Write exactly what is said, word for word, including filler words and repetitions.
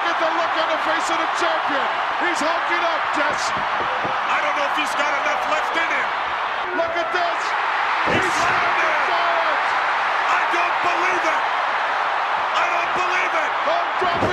Look at the look on the face of the champion. He's hulking up, Jess. I don't know if he's got enough left in him. Look at this. He's, He's standing forward. I don't believe it. I don't believe it. Oh, drop